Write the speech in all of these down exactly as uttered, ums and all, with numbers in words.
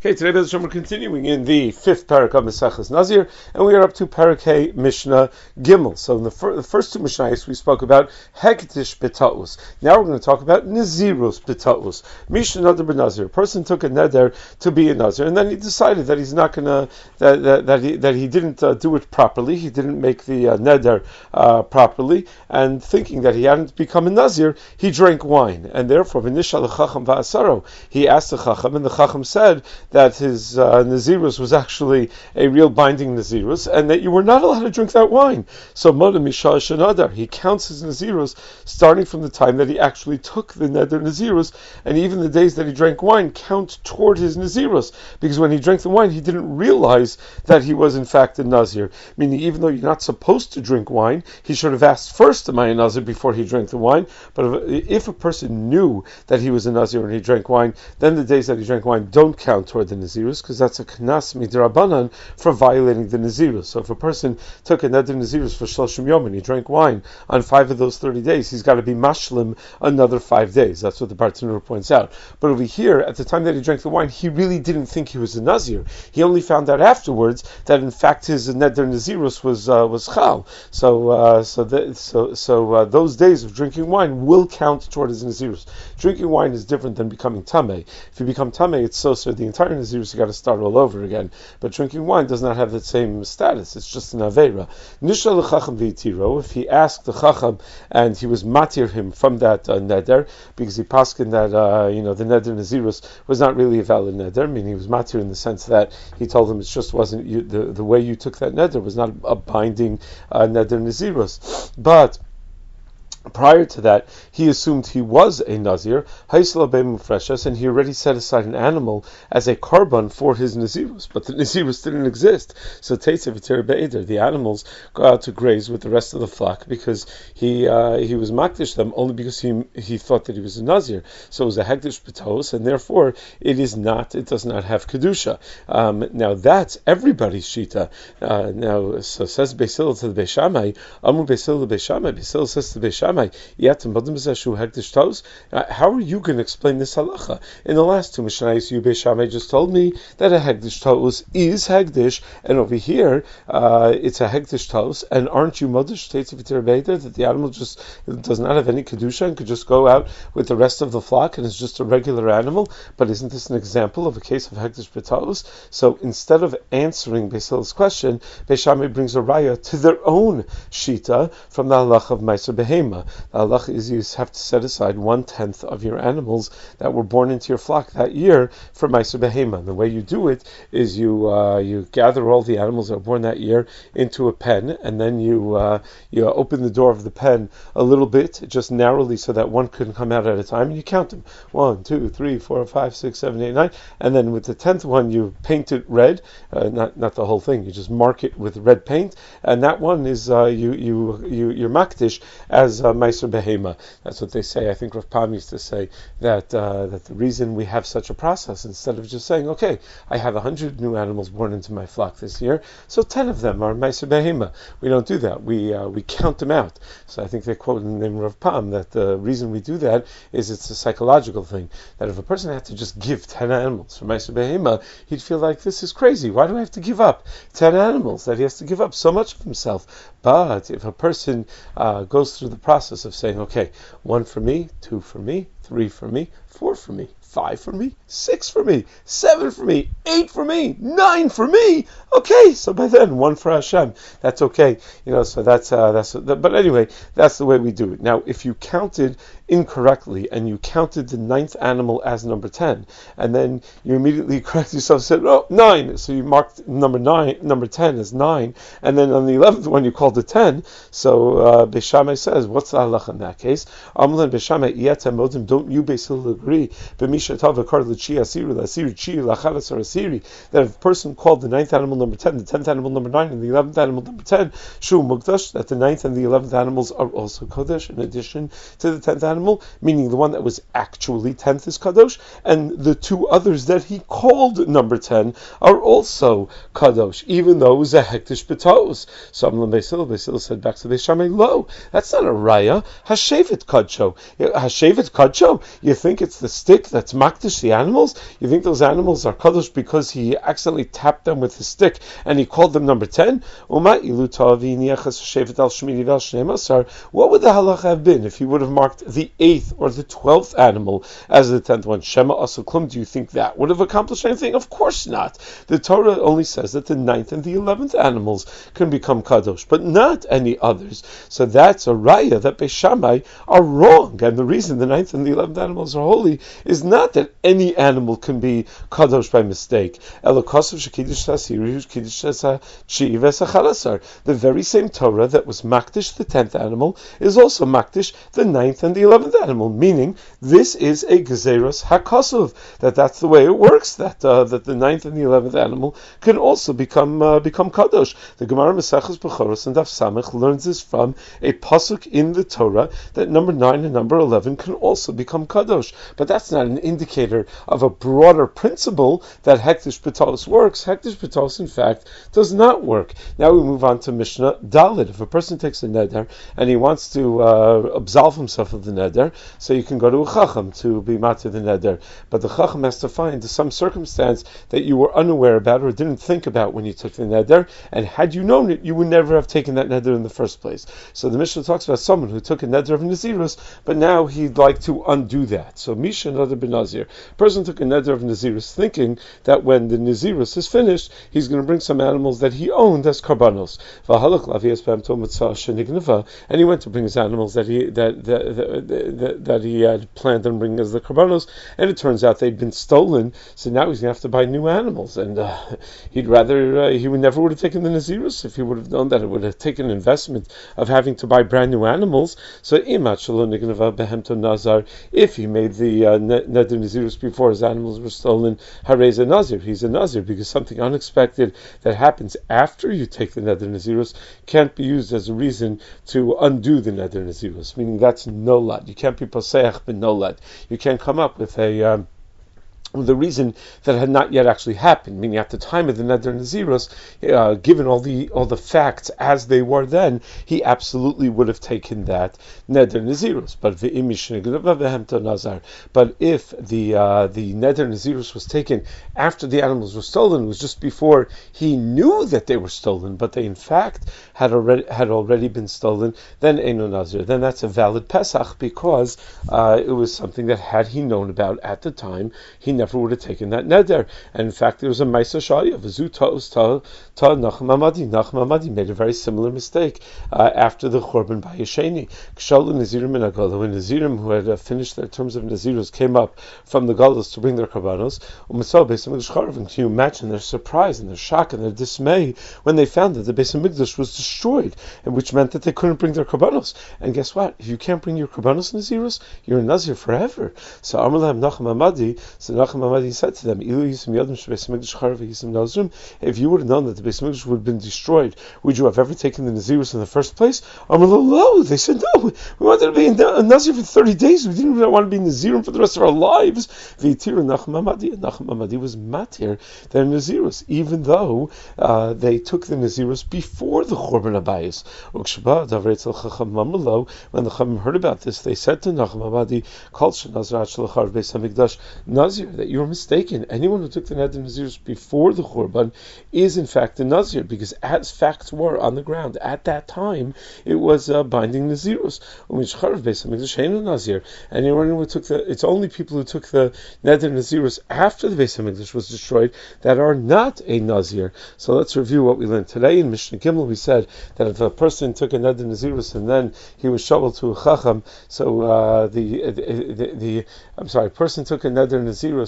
Okay, today we're continuing in the fifth parak of Maseches Nazir, and we are up to Parak Hey Mishnah Gimel. So in the, fir- the first two Mishnayos we spoke about Hektish B'Ta'us. Now we're going to talk about Nazirus B'Ta'us. Mishnah Nadar B'Nazir. A person took a neder to be a Nazir, and then he decided that he's not going to, that, that, that he that he didn't uh, do it properly. He didn't make the uh, neder uh, properly, and thinking that he hadn't become a Nazir, he drank wine, and therefore V'nishal Chacham Va'asaro. He asked the Chacham, and the Chacham said that his uh, Nazirus was actually a real binding Nazirus, and that you were not allowed to drink that wine. So Moda Mishal Shanadar, he counts his Nazirus starting from the time that he actually took the Neder Nazirus, and even the days that he drank wine count toward his Nazirus, because when he drank the wine, he didn't realize that he was in fact a Nazir. Meaning, even though you're not supposed to drink wine, he should have asked first, am I a Nazir, before he drank the wine. But if, if a person knew that he was a Nazir and he drank wine, then the days that he drank wine don't count toward the Nazirus, because that's a knas midrabanan for violating the Nazirus. So if a person took a neder Nazirus for shloshim yom and he drank wine on five of those thirty days, he's got to be mashlim another five days. That's what the Bartanura points out. But over here, at the time that he drank the wine, he really didn't think he was a Nazir. He only found out afterwards that in fact his neder Nazirus was uh, was chal. So uh, so the, so so uh, those days of drinking wine will count toward his Nazirus. Drinking wine is different than becoming tamei. If you become tamei, it's so so the entire Nazirus you got to start all over again. But drinking wine does not have the same status. It's just an aveira. Nishal l'chacham v'yitiro. If he asked the chacham and he was matir him from that uh, neder, because he paskin that uh, you know the neder Nazirus was not really a valid neder. I mean, he was matir in the sense that he told him it just wasn't you, the the way you took that neder was not a binding uh, neder Nazirus, but prior to that, he assumed he was a Nazir, and he already set aside an animal as a korban for his Nazirus, but the Nazirus didn't exist. So the animals go out to graze with the rest of the flock because he uh, he was makdish them only because he he thought that he was a Nazir. So it was a hektish b'tos, and therefore it is not, it does not have kedusha. Um, now that's everybody's shita. Uh, now, so says Beisil to the Beishamai, Amu Beisil to Beishamai, Beisil says to Beishamai, uh, how are you going to explain this halacha? In the last two Mishnayos, you Beishamai just told me that a hektish tos is hektish, and over here uh, it's a hektish tos. And aren't you modish states of that the animal just does not have any kedusha and could just go out with the rest of the flock and is just a regular animal? But isn't this an example of a case of hektish b'tos? So instead of answering Beisil's question, Beishamai brings a raya to their own shita from the halacha of Meiser Behema. The halacha is you have to set aside one tenth of your animals that were born into your flock that year for Meiser Behema. The way you do it is you uh, you gather all the animals that were born that year into a pen, and then you uh, you open the door of the pen a little bit, just narrowly, so that one couldn't come out at a time, and you count them: one, two, three, four, five, six, seven, eight, nine, and then with the tenth one you paint it red, uh, not not the whole thing. You just mark it with red paint, and that one is uh, you you you you're makdish as uh, Meiser Behema. That's what they say. I think Rav Pam used to say that uh, that the reason we have such a process, instead of just saying, okay, I have a hundred new animals born into my flock this year, so ten of them are Meiser Behema. We don't do that. We uh, we count them out. So I think they quote in the name of Rav Pam that the reason we do that is it's a psychological thing. That if a person had to just give ten animals for Meiser Behema, he'd feel like, this is crazy. Why do I have to give up ten animals? That he has to give up so much of himself. But if a person uh, goes through the process of saying, okay, one for me, two for me, three for me, four for me, five for me, six for me, seven for me, eight for me, nine for me. Okay, so by then one for Hashem. That's okay, you know. So that's uh, that's. But anyway, that's the way we do it. Now, if you counted incorrectly and you counted the ninth animal as number ten, and then you immediately correct yourself and said, oh, nine. So you marked number nine, number ten as nine, and then on the eleventh one you called it ten. So uh, Beishamai says, what's the halacha in that case? Amlan Beishamai iyata modim. Don't you Beisil agree? That if a person called the ninth animal number ten, the tenth animal number nine, and the eleventh animal number ten, Shu Mugdash, that the ninth and the eleventh animals are also Kodesh in addition to the tenth animal. animal, meaning the one that was actually tenth is kadosh, and the two others that he called number ten are also kadosh, even though it was a hektish b'taos. So Amlam Beisil, Beisil said back to Beis Shammai, lo, that's not a raya. Hashevet kadsho. Hashevet kadsho? You think it's the stick that's makdish the animals? You think those animals are kadosh because he accidentally tapped them with the stick and he called them number ten? What would the halacha have been if he would have marked the eighth or the twelfth animal as the tenth one? Shema asu klum. Do you think that would have accomplished anything? Of course not. The Torah only says that the ninth and the eleventh animals can become kadosh, but not any others. So that's a raya that Beis Shammai are wrong. And the reason the ninth and the eleventh animals are holy is not that any animal can be kadosh by mistake. The very same Torah that was makdish the tenth animal is also makdish the ninth and the eleventh animal, meaning this is a gezeros hakasuv, that that's the way it works, that uh, that the ninth and the eleventh animal can also become uh, become kadosh. The Gemara Maseches Bechoros and Daf Samech learns this from a pasuk in the Torah that number nine and number eleven can also become kadosh. But that's not an indicator of a broader principle that hektish b'taos works. Hektish b'taos, in fact, does not work. Now we move on to Mishnah Dalit. If a person takes a neder and he wants to uh, absolve himself of the neder, so you can go to a chacham to be matir the neder, but the chacham has to find some circumstance that you were unaware about or didn't think about when you took the neder, and had you known it, you would never have taken that neder in the first place. So the Mishnah talks about someone who took a neder of Nazirus, but now he'd like to undo that. So Misha another ben Nazir, person took a neder of Nazirus thinking that when the Nazirus is finished, he's going to bring some animals that he owned as karbanos. And he went to bring his animals that he that that, that, that, that he had planned on bringing as the karbanos, and it turns out they'd been stolen. So now he's going to have to buy new animals, and uh, he'd rather uh, he would never would have taken the Nazirus if he would have known that it would have taken an investment of having to buy brand new animals. So if he made the uh, neder Nazirus before his animals were stolen, harez a Nazir, he's a Nazir, because something unexpected that happens after you take the neder Nazirus can't be used as a reason to undo the neder Nazirus, meaning that's nolad. You can't be poseach ben nolad. You can't come up with a um, the reason that had not yet actually happened, meaning at the time of the Neder Nazirus, uh, given all the all the facts as they were then, he absolutely would have taken that Neder Nazirus. But but if the uh, the Neder Nazirus was taken after the animals were stolen, it was just before he knew that they were stolen, but they in fact had already had already been stolen, then Eino Nazir. Then that's a valid Pesach, because uh, it was something that had he known about at the time, he never would have taken that neder. And in fact, there was a Maisa Shaya, V'zu ta'us ta ta Nachum Amadi. Nachum Amadi made a very similar mistake uh, after the Churban Bayesheni. Kshalu Nazirim and Agala, when Nazirim who had uh, finished their terms of Nazirus came up from the Galas to bring their karbanos, Umasal Beis HaMikdash. And can you imagine their surprise and their shock and their dismay when they found that the Beis HaMikdash was destroyed, and which meant that they couldn't bring their karbanos. And guess what? If you can't bring your karbanos Nazirus, you're a Nazir forever. So Amalahem Nachum Amadi, so Nachum Amadi said to them, if you would have known that the Beis Hamikdash would have been destroyed, would you have ever taken the Nazirus in the first place? Amalo, they said, no, we wanted to be a Nazir for thirty days, we didn't want to be Nazirim for the rest of our lives. V'itira Nachum Amadi, Nachum Amadi was matir their Nazirus, even though uh, they took the Nazirus before the Churban Abayis. When the Chachamim heard about this, they said to Nachum Amadi, Kol Shenazar Shalachar Beis Hamikdash Nazir, that you're mistaken. Anyone who took the Neder Nazirus before the Churban is in fact a Nazir, because as facts were on the ground at that time, it was uh, binding Nazirus. Anyone who took the, it's only people who took the Neder Nazirus after the Beis Hamikdash was destroyed that are not a Nazir. So let's review what we learned today. In Mishnah Gimel we said that if a person took a Neder Nazirus and then he was shovel to a Chacham, so uh, the, the, the, the I'm sorry, a person took a Neder Nazirus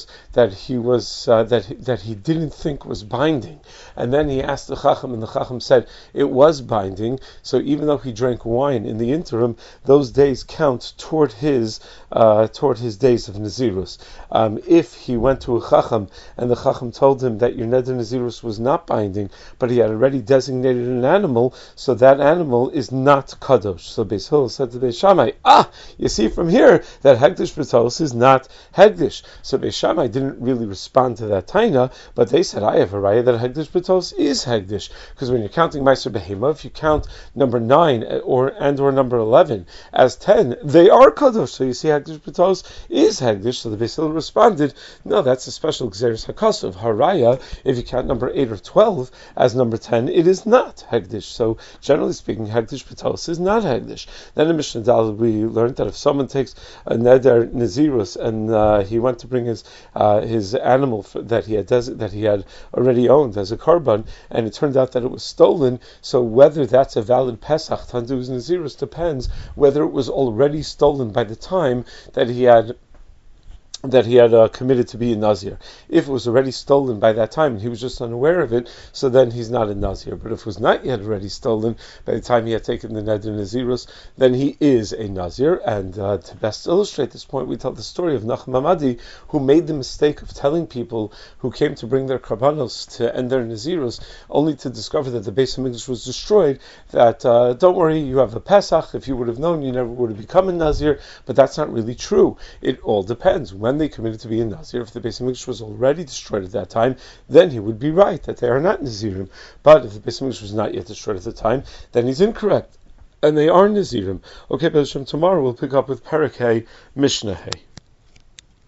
Naziros that he was uh, that he, that he didn't think was binding, and then he asked the Chacham, and the Chacham said it was binding. So even though he drank wine in the interim, those days count toward his uh, toward his days of Nazirus. Um, if he went to a Chacham and the Chacham told him that your Neder Nazirus was not binding, but he had already designated an animal, so that animal is not Kadosh. So Beis Hillel said to Beis Shammai, ah, you see from here that Hegdish B'Tos is not Hegdish. So Beis Shammai didn't really respond to that taina, but they said, I have a raya that Hegdish B'Tos is Hegdish, because when you're counting Meiser Behema, if you count number nine or and or number eleven as ten, they are Kadosh. So you see Hegdish B'Tos is Hegdish. So the Beis Hillel responded, no, that's a special Gzeres HaKasav. Haraya, if you count number eight or twelve as number ten, it is not Hegdish. So generally speaking, Hegdish B'Tos is not Hegdish. Then in Mishnah Dal we learned that if someone takes a Neder Nazirus and uh, he went to bring his uh, his animal for, that he had des- that he had already owned as a korban, and it turned out that it was stolen, so whether that's a valid Pesach Tanduz Nazirus depends whether it was already stolen by the time that he had that he had uh, committed to be a Nazir. If it was already stolen by that time and he was just unaware of it, so then he's not a Nazir. But if it was not yet already stolen by the time he had taken the Neder Nazirus, then he is a Nazir. And uh, to best illustrate this point, we tell the story of Nachum Hamadi, who made the mistake of telling people who came to bring their karbanos to end their Nazirus, only to discover that the Beis HaMikdash was destroyed, that uh, don't worry, you have a Pesach. If you would have known, you never would have become a Nazir. But that's not really true. It all depends. When they committed to be a Nazir, if the Beis HaMikdash was already destroyed at that time, then he would be right, that they are not Nazirim. But if the Beis HaMikdash was not yet destroyed at the time, then he's incorrect, and they are Nazirim. Okay, B'Hashem, tomorrow we'll pick up with Parakeh Mishnah Hey.